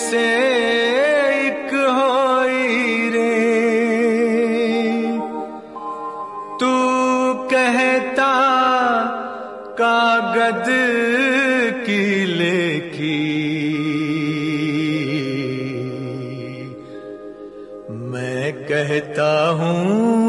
से एक होई रे। तू कहता कागज की लेखी, मैं कहता हूँ